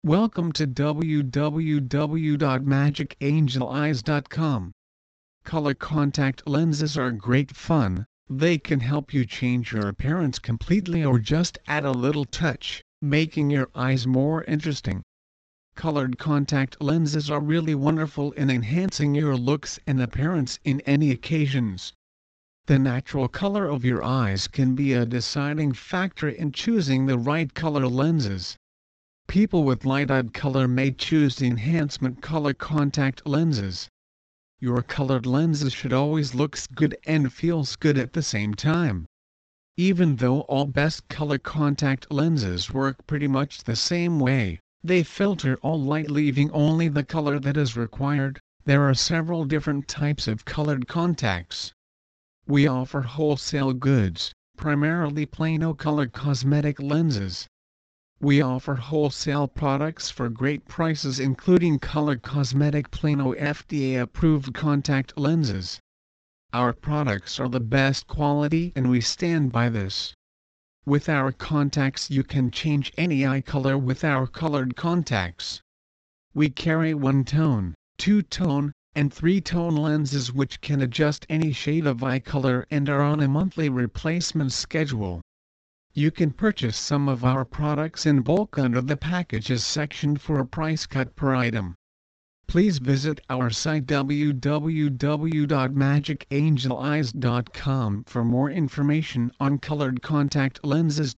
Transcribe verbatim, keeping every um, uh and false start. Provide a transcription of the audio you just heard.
Welcome to w w w dot magic angel eyes dot com. Color contact lenses are great fun. They can help you change your appearance completely or just add a little touch, making your eyes more interesting. Colored contact lenses are really wonderful in enhancing your looks and appearance in any occasions. The natural color of your eyes can be a deciding factor in choosing the right color lenses. People with light-eyed color may choose the enhancement color contact lenses. Your colored lenses should always look good and feels good at the same time. Even though all best color contact lenses work pretty much the same way, they filter all light leaving only the color that is required. There are several different types of colored contacts. We offer wholesale goods, primarily Plano color cosmetic lenses. We offer wholesale products for great prices including Color Cosmetic Plano F D A-approved contact lenses. Our products are the best quality and we stand by this. With our contacts you can change any eye color with our colored contacts. We carry one-tone, two-tone, and three-tone lenses which can adjust any shade of eye color and are on a monthly replacement schedule. You can purchase some of our products in bulk under the packages section for a price cut per item. Please visit our site w w w dot magic angel eyes dot com for more information on colored contact lenses.